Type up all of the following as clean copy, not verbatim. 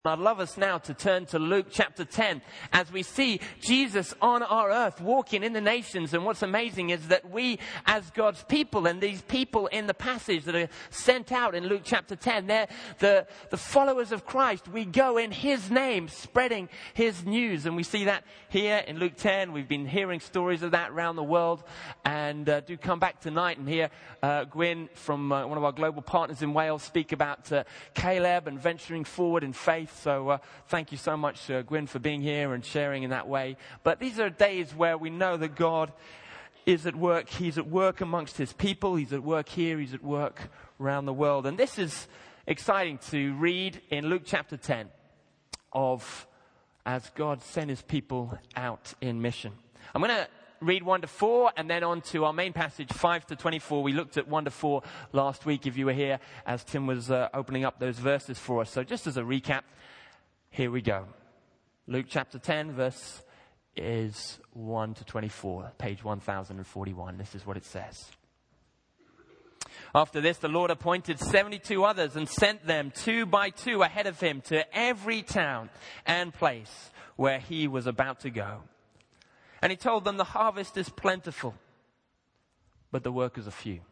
I'd love us now to turn to Luke chapter 10 as we see Jesus on our earth walking in the nations. And what's amazing is that we as God's people, and these people in the passage that are sent out in Luke chapter 10, they're the followers of Christ. We go in His name spreading His news. And we see that here in Luke 10. We've been hearing stories of that around the world. And do come back tonight and hear Gwyn from one of our global partners in Wales speak about Caleb and venturing forward in faith. So thank you so much, Gwyn, for being here and sharing in that way. But these are days where we know that God is at work. He's at work amongst His people. He's at work here. He's at work around the world. And this is exciting to read in Luke chapter 10 of as God sent His people out in mission. I'm going to read 1 to 4 and then on to our main passage 5 to 24. We looked at 1 to 4 last week if you were here as Tim was opening up those verses for us. So just as a recap, here we go. Luke chapter 10 verse is 1 to 24, page 1041. This is what it says. After this, the Lord appointed 72 others and sent them 2 by 2 ahead of Him to every town and place where He was about to go. And He told them, the harvest is plentiful, but the workers are few.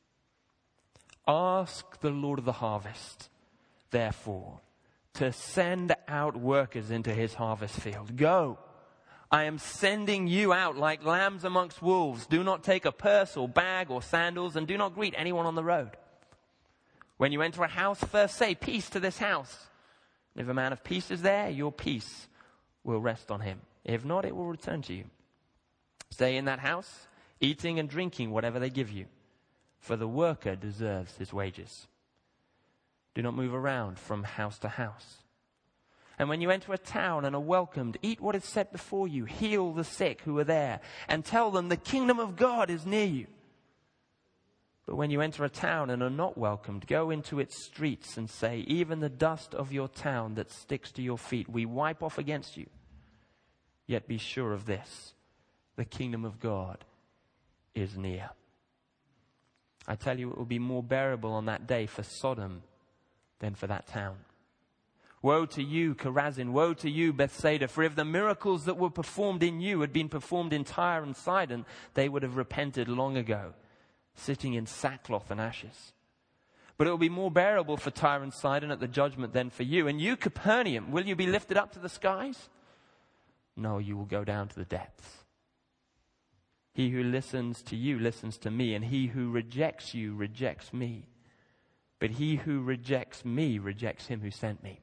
Ask the Lord of the harvest, therefore, to send out workers into His harvest field. Go, I am sending you out like lambs amongst wolves. Do not take a purse or bag or sandals, and do not greet anyone on the road. When you enter a house, first say, peace to this house. And if a man of peace is there, your peace will rest on him. If not, it will return to you. Stay in that house, eating and drinking whatever they give you, for the worker deserves his wages. Do not move around from house to house. And when you enter a town and are welcomed, eat what is set before you, heal the sick who are there, and tell them the kingdom of God is near you. But when you enter a town and are not welcomed, go into its streets and say, even the dust of your town that sticks to your feet, we wipe off against you. Yet be sure of this, the kingdom of God is near. I tell you, it will be more bearable on that day for Sodom than for that town. Woe to you, Chorazin! Woe to you, Bethsaida! For if the miracles that were performed in you had been performed in Tyre and Sidon, they would have repented long ago, sitting in sackcloth and ashes. But it will be more bearable for Tyre and Sidon at the judgment than for you. And you, Capernaum, will you be lifted up to the skies? No, you will go down to the depths. He who listens to you listens to me, and he who rejects you rejects me. But he who rejects me rejects him who sent me.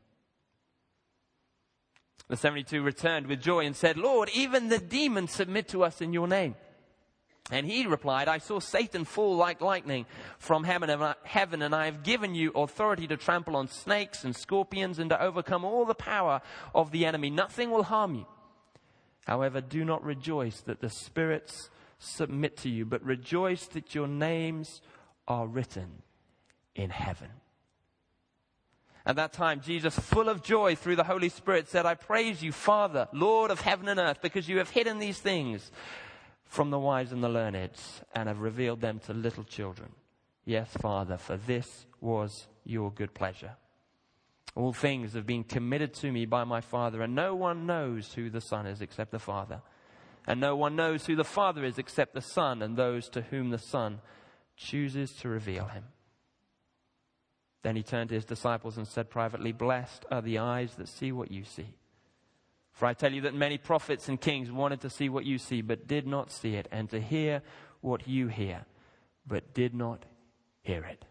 The 72 returned with joy and said, Lord, even the demons submit to us in your name. And he replied, I saw Satan fall like lightning from heaven, and I have given you authority to trample on snakes and scorpions and to overcome all the power of the enemy. Nothing will harm you. However, do not rejoice that the spirits submit to you, but rejoice that your names are written in heaven. At that time, Jesus, full of joy through the Holy Spirit, said, I praise you, Father, Lord of heaven and earth, because you have hidden these things from the wise and the learned, and have revealed them to little children. Yes, Father, for this was your good pleasure. All things have been committed to me by my Father, and no one knows who the Son is except the Father. And no one knows who the Father is except the Son, and those to whom the Son chooses to reveal him. Then he turned to his disciples and said privately, blessed are the eyes that see what you see. For I tell you that many prophets and kings wanted to see what you see, but did not see it, and to hear what you hear, but did not hear it.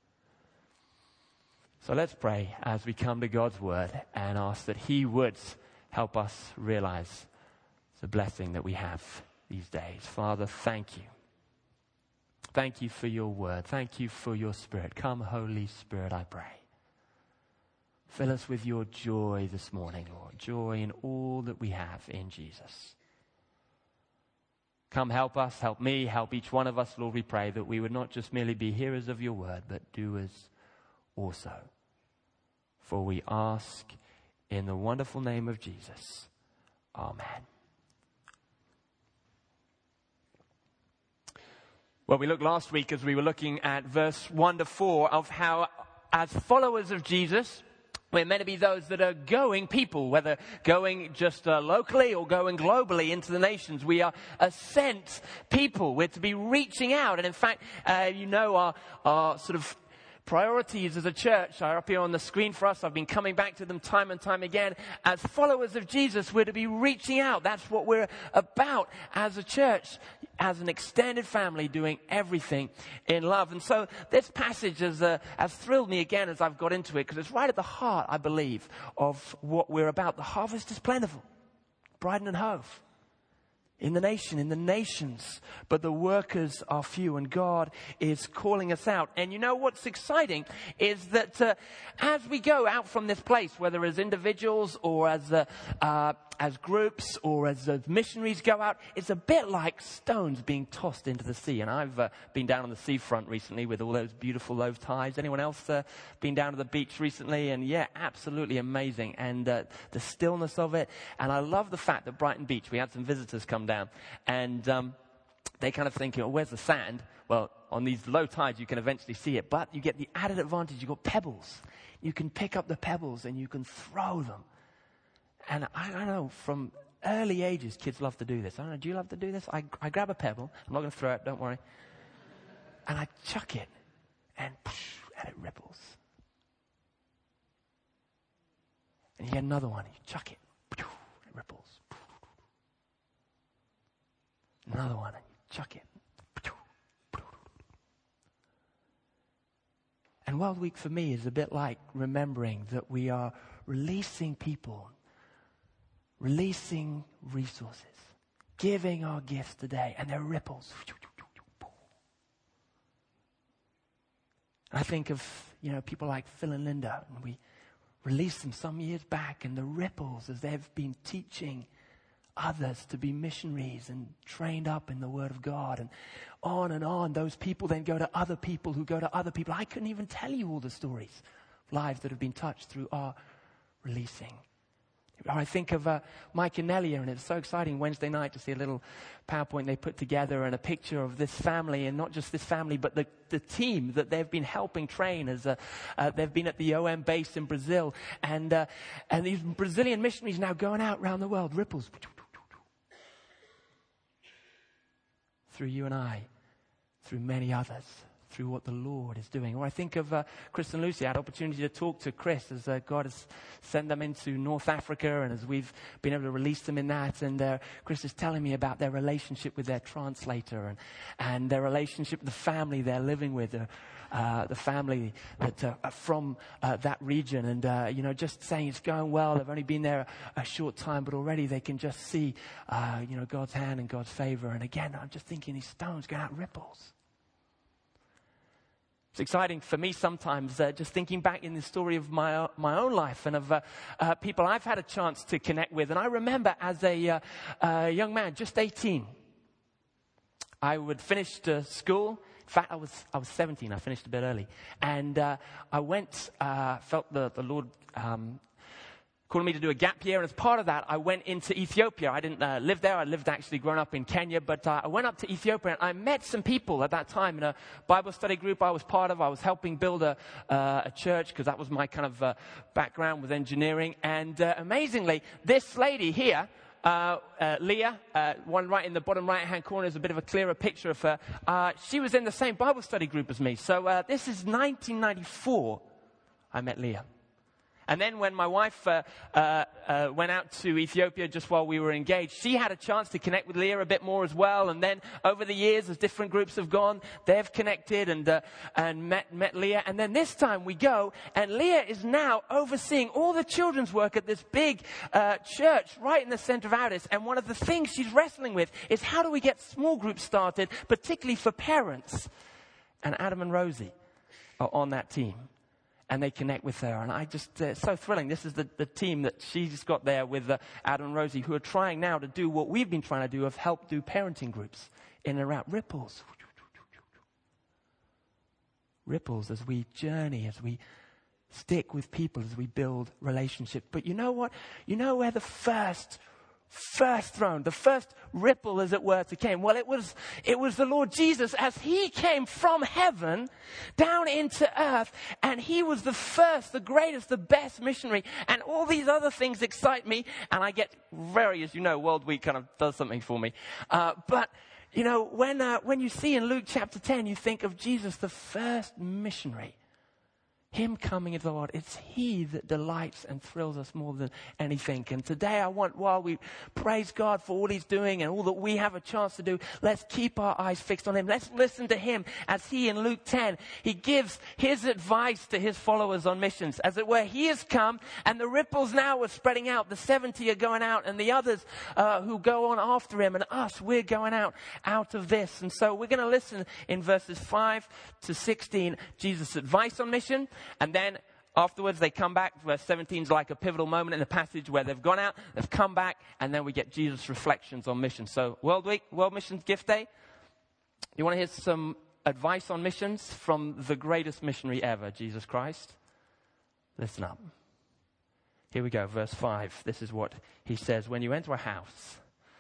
So let's pray as we come to God's word and ask that he would help us realize the blessing that we have these days. Father, thank you. Thank you for your word. Thank you for your Spirit. Come, Holy Spirit, I pray. Fill us with your joy this morning, Lord. Joy in all that we have in Jesus. Come, help us, help me, help each one of us, Lord, we pray, that we would not just merely be hearers of your word, but doers also. For we ask in the wonderful name of Jesus. Amen. Well, we looked last week as we were looking at verse 1 to 4 of how, as followers of Jesus, We're meant to be those that are going people, whether going just locally or going globally into the nations. We are a sent people. We're to be reaching out. And in fact, our sort of priorities as a church are up here on the screen for us. I've been coming back to them time and time again. As followers of Jesus, we're to be reaching out. That's what we're about as a church, as an extended family, doing everything in love. And so this passage has thrilled me again as I've got into it, because it's right at the heart, I believe, of what we're about. The harvest is plentiful, Brighton and Hove. In the nations, but the workers are few, and God is calling us out. And you know what's exciting is that as we go out from this place, whether as individuals or as groups or as missionaries go out, it's a bit like stones being tossed into the sea. And I've been down on the seafront recently with all those beautiful low tides. Anyone else been down to the beach recently? And yeah, absolutely amazing. And the stillness of it. And I love the fact that Brighton Beach, we had some visitors come down, and they kind of thinking, oh, where's the sand? Well, on these low tides, you can eventually see it. But you get the added advantage. You've got pebbles. You can pick up the pebbles and you can throw them. And I don't know, from early ages, kids love to do this. I don't know, do you love to do this? I grab a pebble. I'm not going to throw it, don't worry. And I chuck it, and it ripples. And you get another one, you chuck it, it ripples. Another one, and you chuck it. And World Week for me is a bit like remembering that we are releasing people, releasing resources, giving our gifts today, and they're ripples. I think of, people like Phil and Linda, and we released them some years back, and the ripples as they've been teaching others to be missionaries and trained up in the Word of God, and on. Those people then go to other people who go to other people. I couldn't even tell you all the stories, lives that have been touched through our releasing. I think of Mike and Nelia, and it's so exciting Wednesday night to see a little PowerPoint they put together and a picture of this family, and not just this family, but the team that they've been helping train as they've been at the OM base in Brazil, and these Brazilian missionaries now going out around the world, ripples through you and I, through many others, through what the Lord is doing. Or I think of Chris and Lucy. I had opportunity to talk to Chris as God has sent them into North Africa, and as we've been able to release them in that. And Chris is telling me about their relationship with their translator and their relationship with the family they're living with, the family that from that region. And, just saying it's going well. They've only been there a short time, but already they can just see, God's hand and God's favor. And again, I'm just thinking these stones going out ripples. It's exciting for me sometimes, just thinking back in the story of my own life and of people I've had a chance to connect with. And I remember as a young man, just 18, I would finish school. In fact, I was 17. I finished a bit early, and I went. Felt the Lord calling me to do a gap year, and as part of that, I went into Ethiopia. I didn't live there. I lived actually grown up in Kenya, but I went up to Ethiopia, and I met some people at that time in a Bible study group I was part of. I was helping build a church, because that was my kind of background with engineering. And amazingly, this lady here, Leah, one right in the bottom right-hand corner is a bit of a clearer picture of her. She was in the same Bible study group as me. So this is 1994, I met Leah. And then when my wife went out to Ethiopia just while we were engaged, she had a chance to connect with Leah a bit more as well. And then over the years, as different groups have gone, they've connected and met Leah. And then this time we go, and Leah is now overseeing all the children's work at this big church right in the center of Addis. And one of the things she's wrestling with is how do we get small groups started, particularly for parents. And Adam and Rosie are on that team. And they connect with her. And I just, it's so thrilling. This is the team that she's got there with Adam and Rosie, who are trying now to do what we've been trying to do, of help do parenting groups in and around. Ripples. Ripples as we journey, as we stick with people, as we build relationships. But you know what? You know where the first first throne, the first ripple, as it were, to came? Well, it was the Lord Jesus as he came from heaven down into earth, and he was the first, the greatest, the best missionary. And all these other things excite me, and I get very, as you know, World Week kind of does something for me. But you know, when you see in Luke chapter 10, you think of Jesus, the first missionary. Him coming into the world, it's he that delights and thrills us more than anything. And today I want, while we praise God for all he's doing and all that we have a chance to do, let's keep our eyes fixed on him. Let's listen to him as he, in Luke 10, he gives his advice to his followers on missions. As it were, he has come, and the ripples now are spreading out. The 70 are going out, and the others who go on after him, and us, we're going out of this. And so we're going to listen in verses 5 to 16, Jesus' advice on mission. And then afterwards they come back. Verse 17 is like a pivotal moment in the passage where they've gone out, they've come back, and then we get Jesus' reflections on mission. So World Week, World Missions Gift Day. You want to hear some advice on missions from the greatest missionary ever, Jesus Christ? Listen up. Here we go, verse 5. This is what he says. When you enter a house,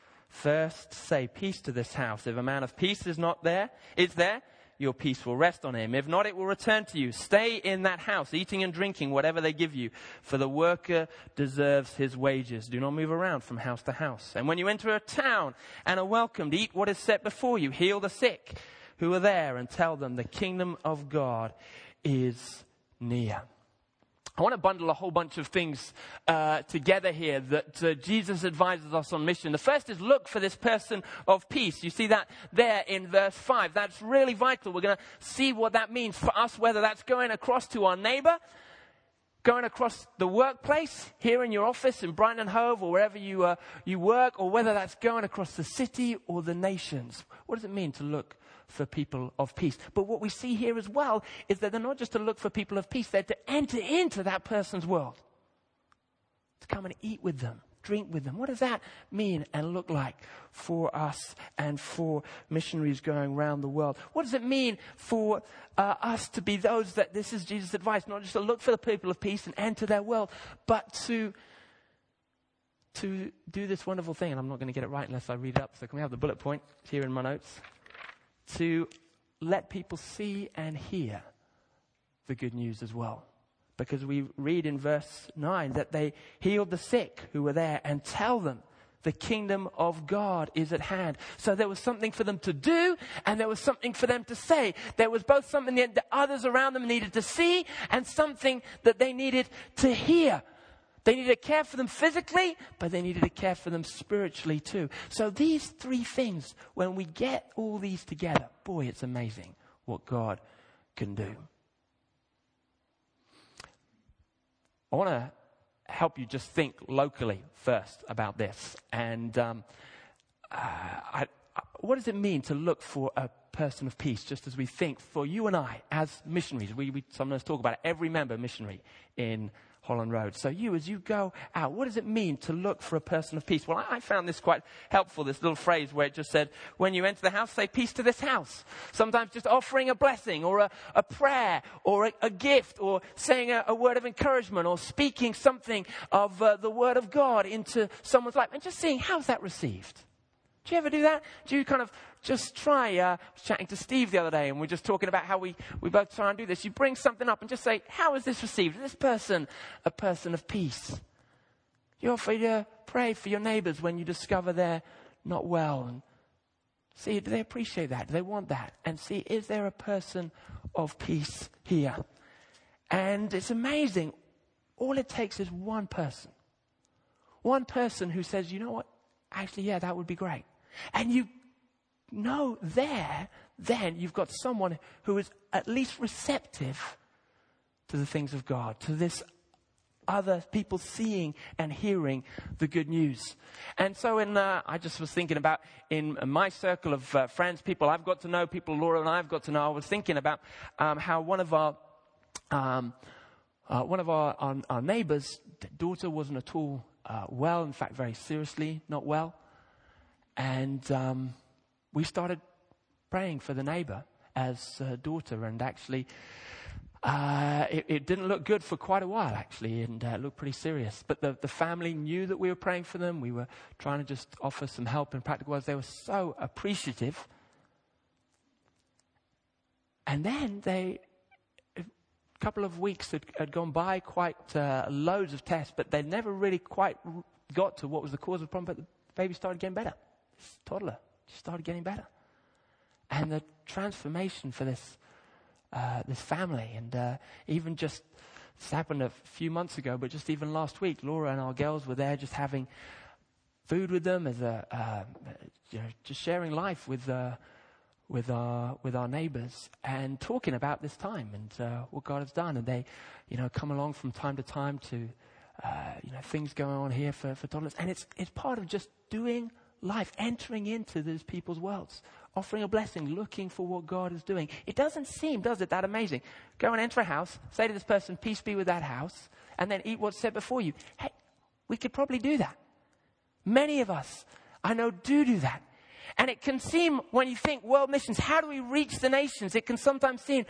first say peace to this house. If a man of peace is there, your peace will rest on him. If not, it will return to you. Stay in that house, eating and drinking whatever they give you, for the worker deserves his wages. Do not move around from house to house. And when you enter a town and are welcomed, eat what is set before you. Heal the sick who are there, and tell them the kingdom of God is near. I want to bundle a whole bunch of things together here that Jesus advises us on mission. The first is look for this person of peace. You see that there in verse 5. That's really vital. We're going to see what that means for us, whether that's going across to our neighbor, going across the workplace, here in your office in Brighton and Hove, or wherever you work, or whether that's going across the city or the nations. What does it mean to look for people of peace? But what we see here as well is that they're not just to look for people of peace, they're to enter into that person's world, to come and eat with them, drink with them. What does that mean and look like for us and for missionaries going around the world? What does it mean for us to be those that, this is Jesus' advice, not just to look for the people of peace and enter their world, but to do this wonderful thing? And I'm not going to get it right unless I read it up, so can we have the bullet point here in my notes? To let people see and hear the good news as well. Because we read in verse 9 that they healed the sick who were there, and tell them the kingdom of God is at hand. So there was something for them to do, and there was something for them to say. There was both something that the others around them needed to see, and something that they needed to hear. They needed to care for them physically, but they needed to care for them spiritually too. So these three things, when we get all these together, boy, it's amazing what God can do. I want to help you just think locally first about this. And what does it mean to look for a person of peace, just as we think for you and I as missionaries? We sometimes talk about it, every member missionary in Holland Road. So you, as you go out, what does it mean to look for a person of peace? Well, I found this quite helpful, this little phrase where it just said, when you enter the house, say peace to this house. Sometimes just offering a blessing or a prayer or a gift, or saying a word of encouragement, or speaking something of the word of God into someone's life, and just seeing, how's that received? Do you ever do that? Do you kind of just try? I was chatting to Steve the other day, and we're just talking about how we both try and do this. You bring something up and just say, how is this received? Is this person a person of peace? You offer to pray for your neighbors when you discover they're not well, and see, do they appreciate that? Do they want that? And see, is there a person of peace here? And it's amazing. All it takes is one person who says, you know what? Actually, yeah, that would be great. And you know then you've got someone who is at least receptive to the things of God, to this other people seeing and hearing the good news. And so I just was thinking about in my circle of friends, people I've got to know, people Laura and I have got to know, I was thinking about how one of our neighbors' daughter wasn't at all well, in fact, very seriously not well. And we started praying for the neighbor as a daughter. And actually, It didn't look good for quite a while, actually, and it looked pretty serious. But the family knew that we were praying for them. We were trying to just offer some help in practical ways. They were so appreciative. And then a couple of weeks had gone by, quite loads of tests, but they never really quite got to what was the cause of the problem. But the baby started getting better. This toddler just started getting better. And the transformation for this family, and even just, this happened a few months ago, but just even last week, Laura and our girls were there just having food with them, as just sharing life with our neighbors and talking about this time and what God has done. And they, come along from time to time to, things going on here for toddlers. And it's part of just doing life, entering into those people's worlds, offering a blessing, looking for what God is doing. It doesn't seem, does it, that amazing? Go and enter a house, say to this person, peace be with that house, and then eat what's set before you. Hey, we could probably do that. Many of us, I know, do that. And it can seem, when you think world missions, how do we reach the nations? It can sometimes seem,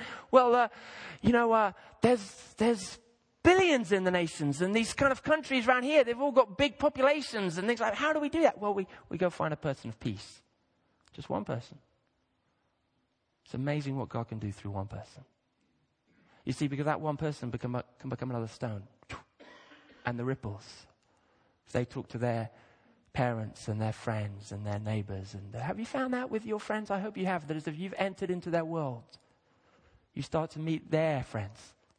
there's billions in the nations, and these kind of countries around here, they've all got big populations and things like that. How do we do that? Well, we go find a person of peace. Just one person. It's amazing what God can do through one person. You see, because that one person can become another stone. And the ripples. They talk to their parents and their friends and their neighbors. And have you found that with your friends? I hope you have. That as if you've entered into their world, you start to meet their friends.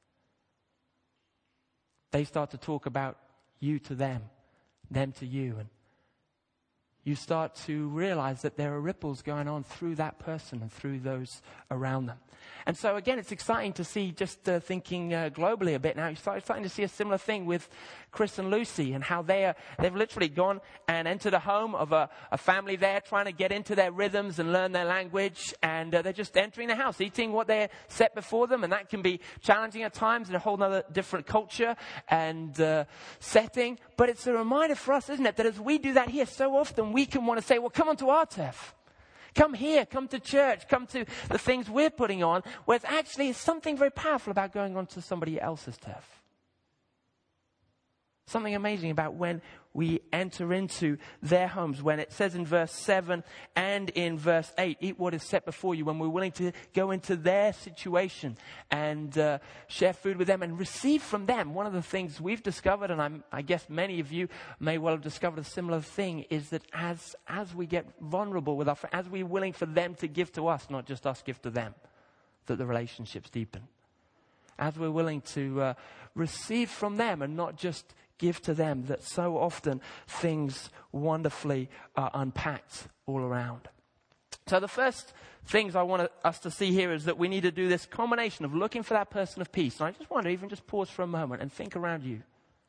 They start to talk about you to them to you. And you start to realize that there are ripples going on through that person and through those around them. And so again, it's exciting to see, just thinking globally a bit now, you're starting to see a similar thing with Chris and Lucy, and how they've literally gone and entered a home of a family there, trying to get into their rhythms and learn their language, and they're just entering the house, eating what they're set before them, and that can be challenging at times in a whole other different culture and setting. But it's a reminder for us, isn't it, that as we do that here, so often we can want to say, well, come onto our turf. Come here, come to church, come to the things we're putting on, whereas actually it's something very powerful about going onto somebody else's turf. Something amazing about when we enter into their homes, when it says in verse 7 and in verse 8, eat what is set before you, when we're willing to go into their situation and share food with them and receive from them. One of the things we've discovered, and I guess many of you may well have discovered a similar thing, is that as we get vulnerable with our friends, as we're willing for them to give to us, not just us give to them, that the relationships deepen. As we're willing to receive from them and not just give to them, that so often things wonderfully are unpacked all around. So the first things I want us to see here is that we need to do this combination of looking for that person of peace. And I just wonder, even just pause for a moment and think around you.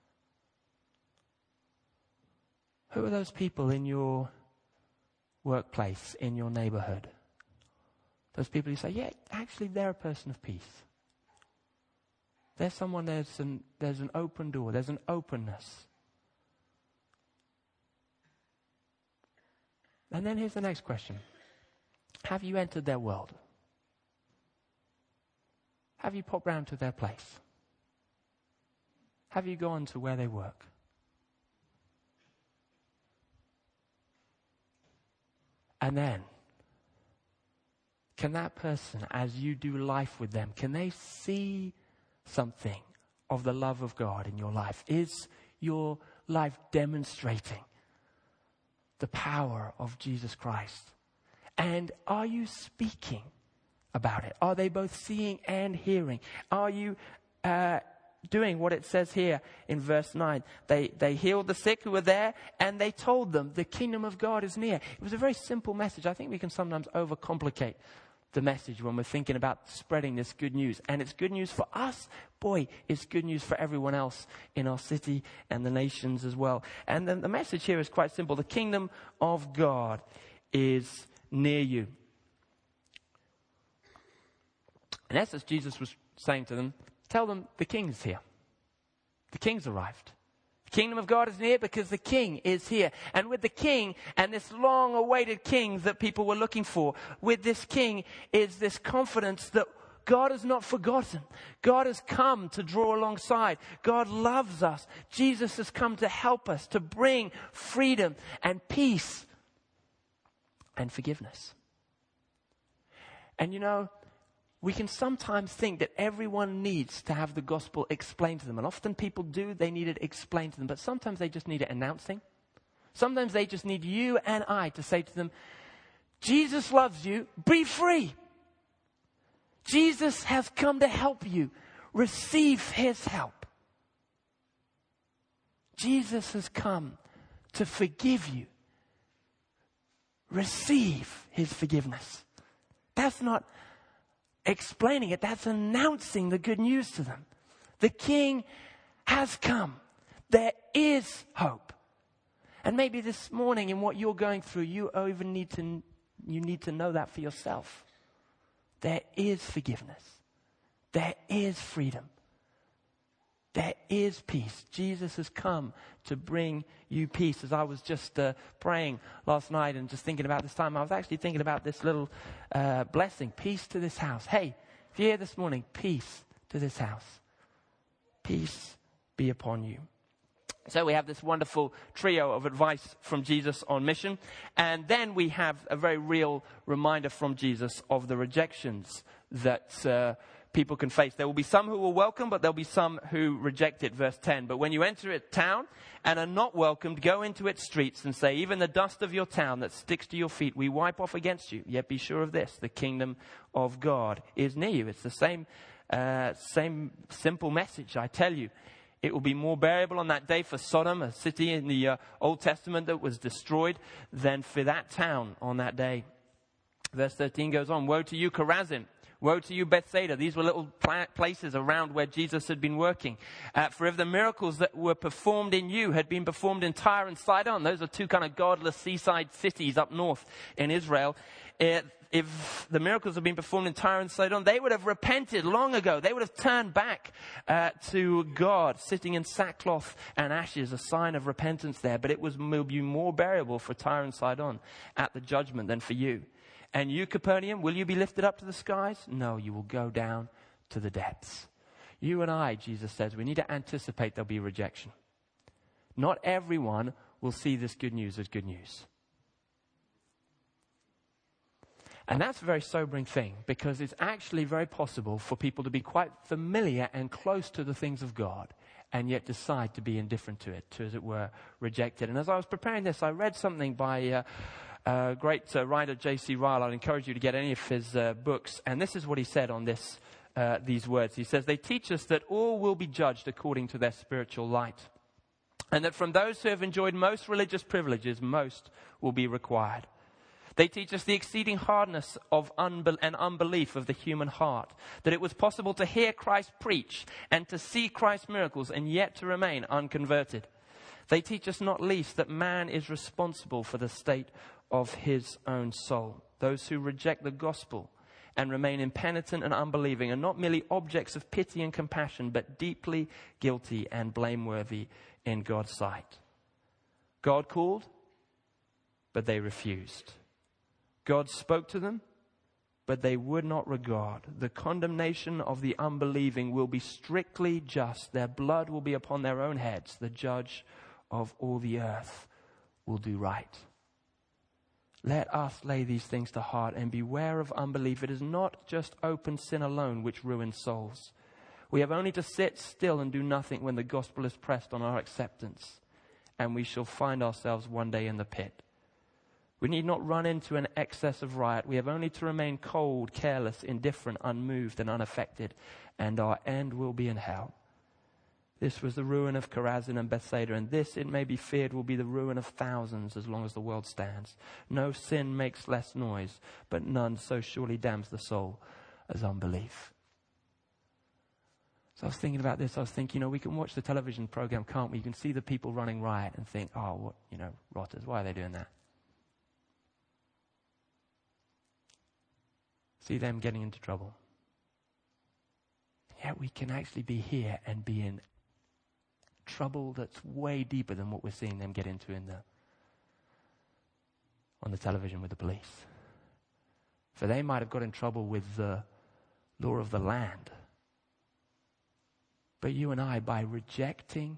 Who are those people in your workplace, in your neighborhood? Those people who say, yeah, actually they're a person of peace. There's someone, there's an open door, there's an openness. And then here's the next question. Have you entered their world? Have you popped round to their place? Have you gone to where they work? And then, can that person, as you do life with them, can they see something of the love of God in your life? Is your life demonstrating the power of Jesus Christ? And are you speaking about it? Are they both seeing and hearing? Are you doing what it says here in verse 9? They healed the sick who were there, and they told them the kingdom of God is near. It was a very simple message. I think we can sometimes overcomplicate the message when we're thinking about spreading this good news. And it's good news for us. Boy, it's good news for everyone else in our city and the nations as well. And then the message here is quite simple. The kingdom of God is near you. In essence, Jesus was saying to them, tell them the king's here. The king's arrived. The kingdom of God is near because the king is here. And with the king and this long-awaited king that people were looking for, with this king is this confidence that God has not forgotten. God has come to draw alongside. God loves us. Jesus has come to help us, to bring freedom and peace and forgiveness. And we can sometimes think that everyone needs to have the gospel explained to them. And often people do, they need it explained to them. But sometimes they just need it announcing. Sometimes they just need you and I to say to them, Jesus loves you, be free. Jesus has come to help you. Receive his help. Jesus has come to forgive you. Receive his forgiveness. That's not explaining it. That's announcing the good news to them. The King has come. There is hope. And maybe this morning in what you're going through, you need to know that for yourself. There is forgiveness. There is freedom. There is peace. Jesus has come to bring you peace. As I was just praying last night and just thinking about this time, I was actually thinking about this little blessing. Peace to this house. Hey, if you're here this morning, peace to this house. Peace be upon you. So we have this wonderful trio of advice from Jesus on mission. And then we have a very real reminder from Jesus of the rejections that people can face. There will be some who will welcome, but there'll be some who reject it. Verse 10. But when you enter a town and are not welcomed, go into its streets and say, even the dust of your town that sticks to your feet, we wipe off against you. Yet be sure of this, the kingdom of God is near you. It's the same simple message, I tell you. It will be more bearable on that day for Sodom, a city in the Old Testament that was destroyed, than for that town on that day. Verse 13 goes on, woe to you, Chorazin. Woe to you, Bethsaida. These were little places around where Jesus had been working. For if the miracles that were performed in you had been performed in Tyre and Sidon, those are two kind of godless seaside cities up north in Israel. If the miracles had been performed in Tyre and Sidon, they would have repented long ago. They would have turned back to God, sitting in sackcloth and ashes, a sign of repentance there. But it will be more bearable for Tyre and Sidon at the judgment than for you. And you, Capernaum, will you be lifted up to the skies? No, you will go down to the depths. You and I, Jesus says, we need to anticipate there'll be rejection. Not everyone will see this good news as good news. And that's a very sobering thing, because it's actually very possible for people to be quite familiar and close to the things of God and yet decide to be indifferent to it, to, as it were, reject it. And as I was preparing this, I read something by great writer J.C. Ryle. I'd encourage you to get any of his books. And this is what he said on these words. He says, they teach us that all will be judged according to their spiritual light. And that from those who have enjoyed most religious privileges, most will be required. They teach us the exceeding hardness of and unbelief of the human heart. That it was possible to hear Christ preach and to see Christ's miracles and yet to remain unconverted. They teach us not least that man is responsible for the state of his own soul. Those who reject the gospel and remain impenitent and unbelieving are not merely objects of pity and compassion, but deeply guilty and blameworthy in God's sight. God called, but they refused. God spoke to them, but they would not regard. The condemnation of the unbelieving will be strictly just. Their blood will be upon their own heads. The judge of all the earth will do right. Let us lay these things to heart and beware of unbelief. It is not just open sin alone which ruins souls. We have only to sit still and do nothing when the gospel is pressed on our acceptance, and we shall find ourselves one day in the pit. We need not run into an excess of riot. We have only to remain cold, careless, indifferent, unmoved, and unaffected, and our end will be in hell. This was the ruin of Chorazin and Bethsaida, and this, it may be feared, will be the ruin of thousands as long as the world stands. No sin makes less noise, but none so surely damns the soul as unbelief. So I was thinking about this. I was thinking, we can watch the television program, can't we? You can see the people running riot and think, oh, what, rotters, why are they doing that? See them getting into trouble. Yet we can actually be here and be in trouble that's way deeper than what we're seeing them get into on the television with the police. For they might have got in trouble with the law of the land. But you and I, by rejecting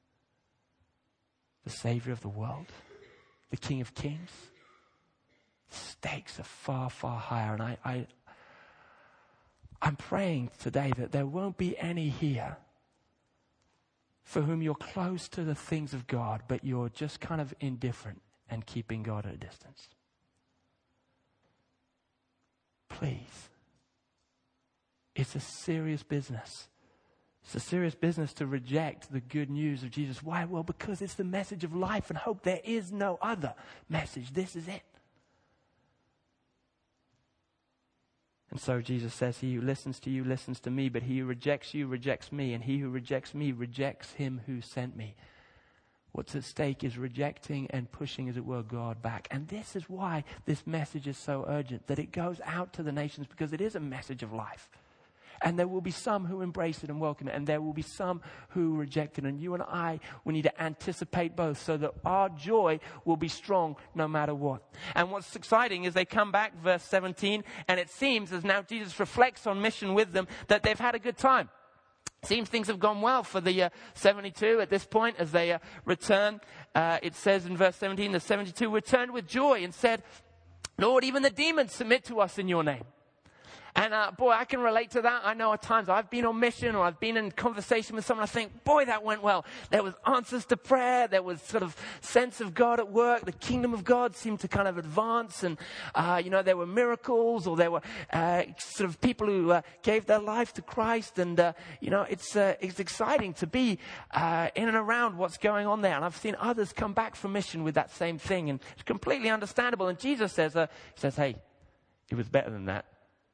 the Savior of the world, the King of Kings, the stakes are far, far higher. And I'm praying today that there won't be any here for whom you're close to the things of God, but you're just kind of indifferent and keeping God at a distance. Please. It's a serious business. It's a serious business to reject the good news of Jesus. Why? Well, because it's the message of life and hope. There is no other message. This is it. And so Jesus says, he who listens to you listens to me, but he who rejects you rejects me, and he who rejects me rejects him who sent me. What's at stake is rejecting and pushing, as it were, God back. And this is why this message is so urgent, that it goes out to the nations, because it is a message of life. And there will be some who embrace it and welcome it, and there will be some who reject it. And you and I, we need to anticipate both so that our joy will be strong no matter what. And what's exciting is they come back, verse 17, and it seems as now Jesus reflects on mission with them that they've had a good time. Seems things have gone well for the 72 at this point as they return. It says in verse 17, the 72 returned with joy and said, Lord, even the demons submit to us in your name. And boy, I can relate to that. I know at times I've been on mission or I've been in conversation with someone. I think, boy, that went well. There was answers to prayer. There was sort of sense of God at work. The kingdom of God seemed to kind of advance. And, there were miracles, or there were sort of people who gave their life to Christ. And, it's exciting to be in and around what's going on there. And I've seen others come back from mission with that same thing. And it's completely understandable. And Jesus says, hey, it was better than that.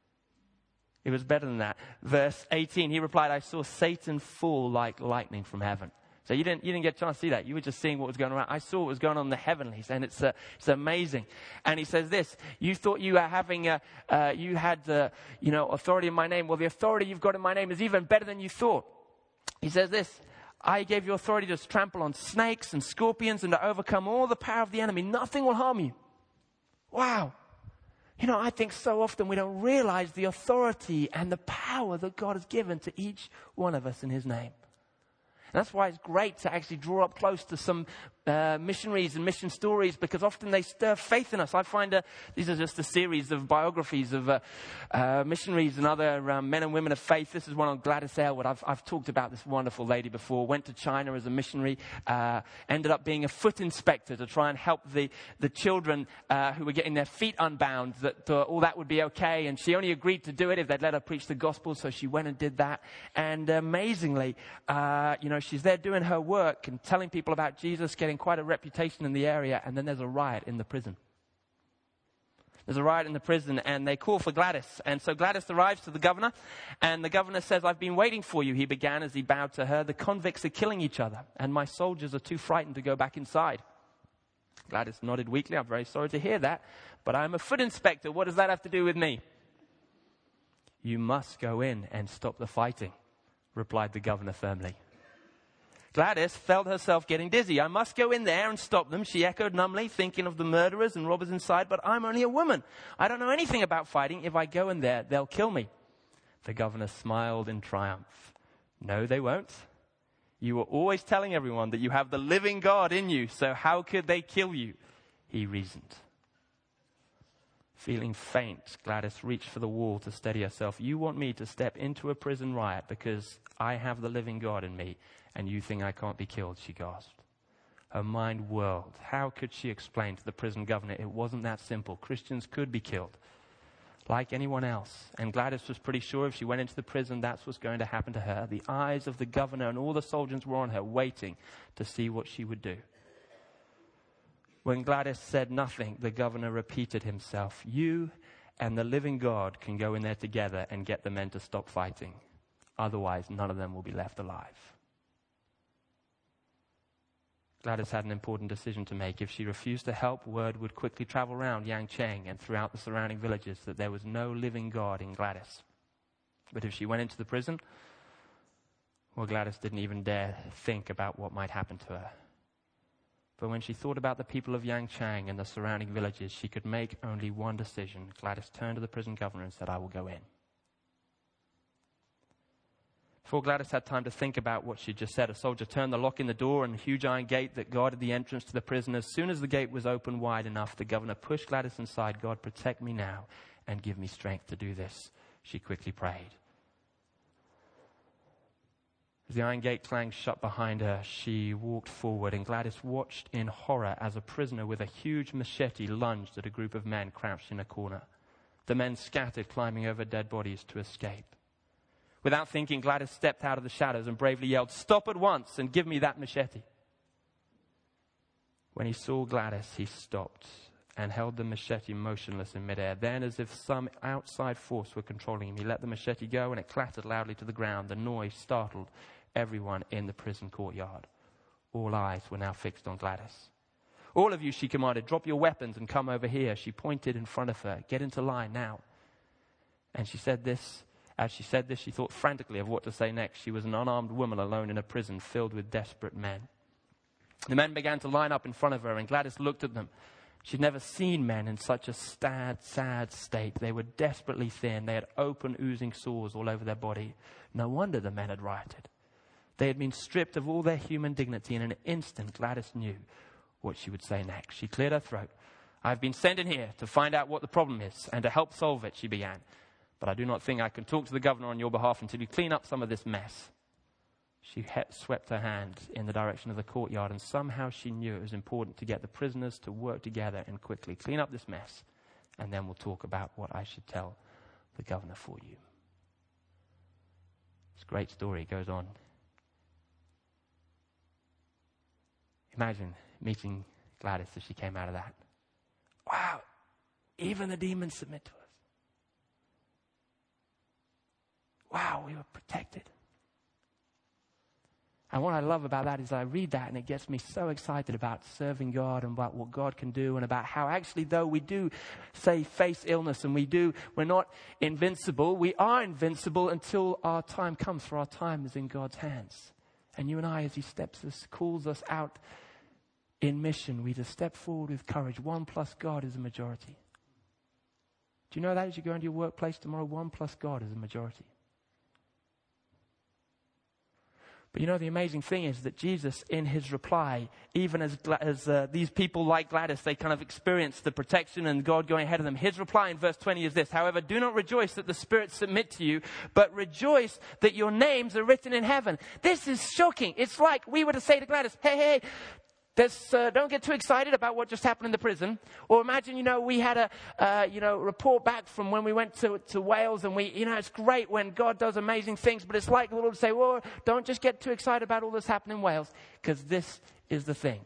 It was better than that. Verse 18, he replied, I saw Satan fall like lightning from heaven. So you didn't get a chance to see that. You were just seeing what was going on. I saw what was going on in the heavenlies, and it's amazing. And he says this, you thought you were having, you had authority in my name. Well, the authority you've got in my name is even better than you thought. He says this, I gave you authority to trample on snakes and scorpions and to overcome all the power of the enemy. Nothing will harm you. Wow. I think so often we don't realize the authority and the power that God has given to each one of us in his name. And that's why it's great to actually draw up close to some missionaries and mission stories, because often they stir faith in us. I find these are just a series of biographies of missionaries and other men and women of faith. This is one on Gladys Aylward. I've talked about this wonderful lady before. Went to China as a missionary, ended up being a foot inspector to try and help the children who were getting their feet unbound, that all that would be okay. And she only agreed to do it if they'd let her preach the gospel, so she went and did that. And amazingly, she's there doing her work and telling people about Jesus, getting quite a reputation in the area, and then there's a riot in the prison. There's a riot in the prison, and they call for Gladys. And so Gladys arrives to the governor, and the governor says, I've been waiting for you, he began as he bowed to her. The convicts are killing each other, and my soldiers are too frightened to go back inside. Gladys nodded weakly. I'm very sorry to hear that, but I'm a foot inspector. What does that have to do with me? You must go in and stop the fighting, replied the governor firmly. Gladys felt herself getting dizzy. I must go in there and stop them, she echoed numbly, thinking of the murderers and robbers inside, but I'm only a woman. I don't know anything about fighting. If I go in there, they'll kill me. The governor smiled in triumph. No, they won't. You were always telling everyone that you have the living God in you, so how could they kill you? He reasoned. Feeling faint, Gladys reached for the wall to steady herself. You want me to step into a prison riot because I have the living God in me, and you think I can't be killed, she gasped. Her mind whirled. How could she explain to the prison governor it wasn't that simple? Christians could be killed, like anyone else. And Gladys was pretty sure if she went into the prison, that's what's going to happen to her. The eyes of the governor and all the soldiers were on her, waiting to see what she would do. When Gladys said nothing, the governor repeated himself. You and the living God can go in there together and get the men to stop fighting. Otherwise, none of them will be left alive. Gladys had an important decision to make. If she refused to help, word would quickly travel around Yangcheng and throughout the surrounding villages that there was no living God in Gladys. But if she went into the prison, well, Gladys didn't even dare think about what might happen to her. But when she thought about the people of Yangcheng and the surrounding villages, she could make only one decision. Gladys turned to the prison governor and said, I will go in. Before Gladys had time to think about what she'd just said, a soldier turned the lock in the door and the huge iron gate that guarded the entrance to the prison. As soon as the gate was open wide enough, the governor pushed Gladys inside. God, protect me now and give me strength to do this, she quickly prayed. As the iron gate clanged shut behind her, she walked forward, and Gladys watched in horror as a prisoner with a huge machete lunged at a group of men crouched in a corner. The men scattered, climbing over dead bodies to escape. Without thinking, Gladys stepped out of the shadows and bravely yelled, "Stop at once and give me that machete." When he saw Gladys, he stopped and held the machete motionless in midair. Then, as if some outside force were controlling him, he let the machete go and it clattered loudly to the ground. The noise startled everyone in the prison courtyard. All eyes were now fixed on Gladys. "All of you," she commanded, "drop your weapons and come over here." She pointed in front of her. "Get into line now." And she said this. As she said this, she thought frantically of what to say next. She was an unarmed woman alone in a prison filled with desperate men. The men began to line up in front of her, and Gladys looked at them. She'd never seen men in such a sad state. They were desperately thin. They had open, oozing sores all over their body. No wonder the men had rioted. They had been stripped of all their human dignity. In an instant, Gladys knew what she would say next. She cleared her throat. "I've been sent in here to find out what the problem is and to help solve it," she began. "But I do not think I can talk to the governor on your behalf until you clean up some of this mess." She swept her hand in the direction of the courtyard, and somehow she knew it was important to get the prisoners to work together and quickly clean up this mess, and then we'll talk about what I should tell the governor for you. It's a great story. It goes on. Imagine meeting Gladys as she came out of that. Wow, even the demons submit to us. Wow, we were protected. And what I love about that is I read that and it gets me so excited about serving God and about what God can do and about how actually though we do say face illness and we're not invincible, we are invincible until our time comes, for our time is in God's hands. And you and I, as he calls us out in mission, we just step forward with courage. 1 plus God is a majority. Do you know that as you go into your workplace tomorrow? 1 plus God is a majority. But you know, the amazing thing is that Jesus, in his reply, even as these people like Gladys, they kind of experienced the protection and God going ahead of them. His reply in verse 20 is this: "However, do not rejoice that the spirits submit to you, but rejoice that your names are written in heaven." This is shocking. It's like we were to say to Gladys, hey, don't get too excited about what just happened in the prison. Or imagine, we had a report back from when we went to Wales, and it's great when God does amazing things, but it's like the Lord would say, well, don't just get too excited about all this happening in Wales, because this is the thing.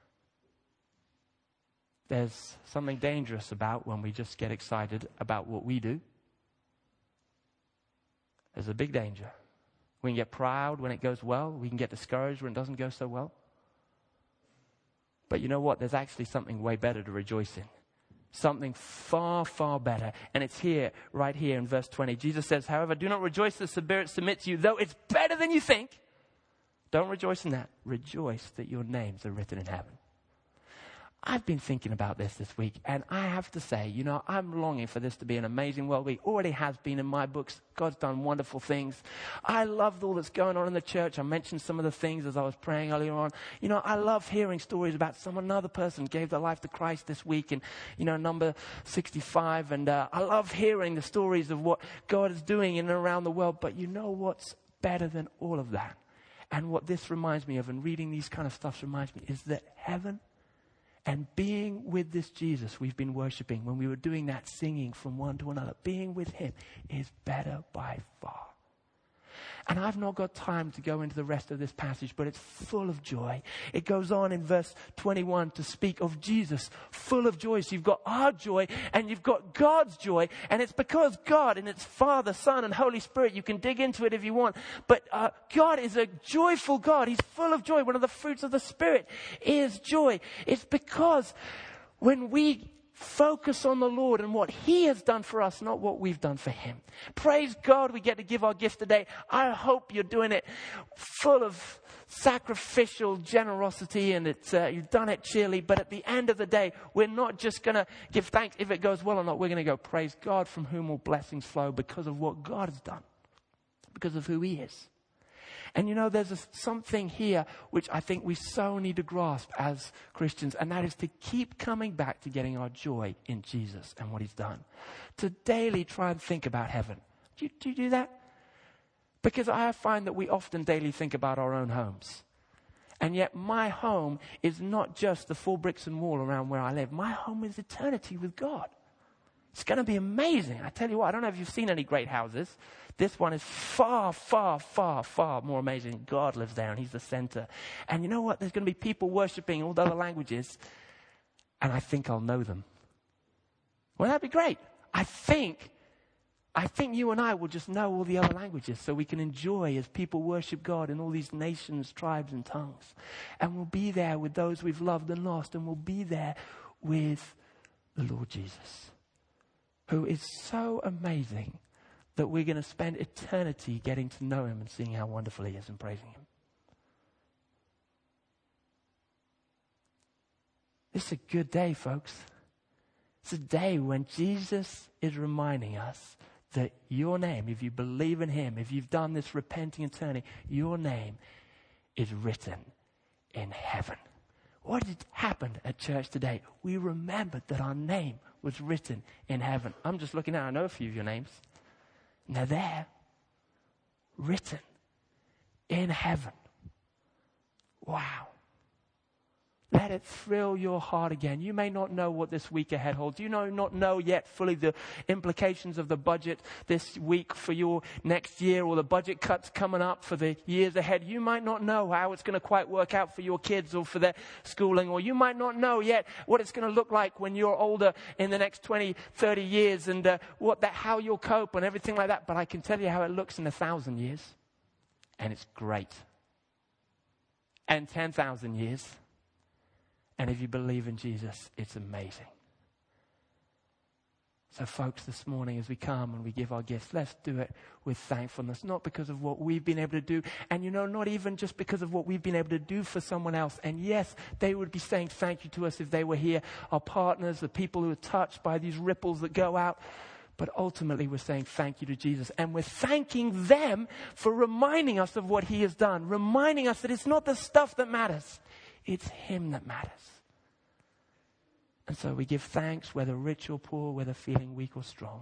There's something dangerous about when we just get excited about what we do. There's a big danger. We can get proud when it goes well. We can get discouraged when it doesn't go so well. But you know what? There's actually something way better to rejoice in. Something far, far better. And it's here, right here in verse 20. Jesus says, "However, do not rejoice that the spirits submit to you, though it's better than you think." Don't rejoice in that. Rejoice that your names are written in heaven. I've been thinking about this week, and I have to say, I'm longing for this to be an amazing world week. Already has been in my books. God's done wonderful things. I love all that's going on in the church. I mentioned some of the things as I was praying earlier on. I love hearing stories about another person gave their life to Christ this week, and, number 65. And I love hearing the stories of what God is doing in and around the world. But you know what's better than all of that? And what this reminds me of, and reading these kind of stuff reminds me, is that heaven and being with this Jesus we've been worshiping, when we were doing that singing from one to another, being with him is better by far. And I've not got time to go into the rest of this passage, but it's full of joy. It goes on in verse 21 to speak of Jesus, full of joy. So you've got our joy and you've got God's joy. And it's because God, and it's Father, Son, and Holy Spirit. You can dig into it if you want. But God is a joyful God. He's full of joy. One of the fruits of the Spirit is joy. It's because when we focus on the Lord and what he has done for us, not what we've done for him. Praise God, we get to give our gift today. I hope you're doing it full of sacrificial generosity, and you've done it cheerily. But at the end of the day, we're not just going to give thanks if it goes well or not. We're going to go, praise God, from whom all blessings flow, because of what God has done, because of who he is. And there's something here which I think we so need to grasp as Christians, and that is to keep coming back to getting our joy in Jesus and what he's done. To daily try and think about heaven. Do you do that? Because I find that we often daily think about our own homes. And yet my home is not just the 4 bricks and wall around where I live. My home is eternity with God. It's going to be amazing. I tell you what, I don't know if you've seen any great houses. This one is far, far, far, far more amazing. God lives there and he's the center. And you know what? There's going to be people worshiping all the other languages. And I think I'll know them. Well, that'd be great. I think you and I will just know all the other languages so we can enjoy as people worship God in all these nations, tribes, and tongues. And we'll be there with those we've loved and lost. And we'll be there with the Lord Jesus, who is so amazing that we're going to spend eternity getting to know him and seeing how wonderful he is and praising him. It's a good day, folks. It's a day when Jesus is reminding us that your name, if you believe in him, if you've done this repenting and turning, your name is written in heaven. What had happened at church today? We remembered that our name was written in heaven. I'm just looking now. I know a few of your names. And they're there. Written in heaven. Wow. Let it thrill your heart again. You may not know what this week ahead holds. You may not know yet fully the implications of the budget this week for your next year, or the budget cuts coming up for the years ahead. You might not know how it's going to quite work out for your kids or for their schooling, or you might not know yet what it's going to look like when you're older in the next 20, 30 years, and how you'll cope and everything like that. But I can tell you how it looks in 1,000 years, and it's great. And 10,000 years. And if you believe in Jesus, it's amazing. So folks, this morning as we come and we give our gifts, let's do it with thankfulness, not because of what we've been able to do, and not even just because of what we've been able to do for someone else. And yes, they would be saying thank you to us if they were here, our partners, the people who are touched by these ripples that go out. But ultimately, we're saying thank you to Jesus. And we're thanking them for reminding us of what he has done, reminding us that it's not the stuff that matters. It's him that matters. And so we give thanks, whether rich or poor, whether feeling weak or strong.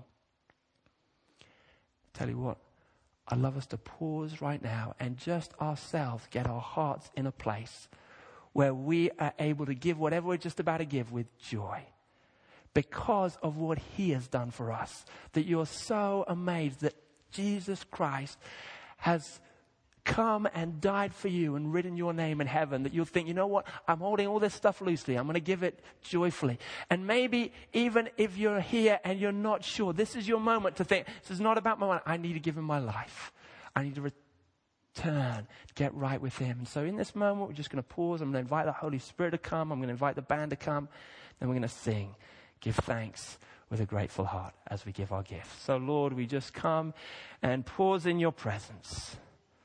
Tell you what, I'd love us to pause right now and just ourselves get our hearts in a place where we are able to give whatever we're just about to give with joy. Because of what he has done for us. That you're so amazed that Jesus Christ has come and died for you and written your name in heaven, that you'll think, you know what, I'm holding all this stuff loosely. I'm going to give it joyfully. And maybe even if you're here and you're not sure, this is your moment to think, this is not about my money. I need to give him my life. I need to return, get right with him. And so in this moment, we're just going to pause. I'm going to invite the Holy Spirit to come. I'm going to invite the band to come. Then we're going to sing, give thanks with a grateful heart as we give our gifts. So Lord, we just come and pause in your presence.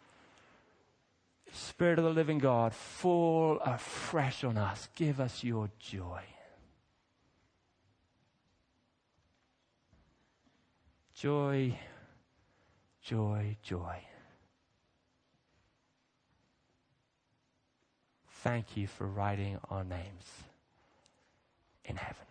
Spirit of the living God, fall afresh on us. Give us your joy. Joy, joy, joy. Thank you for writing our names in heaven.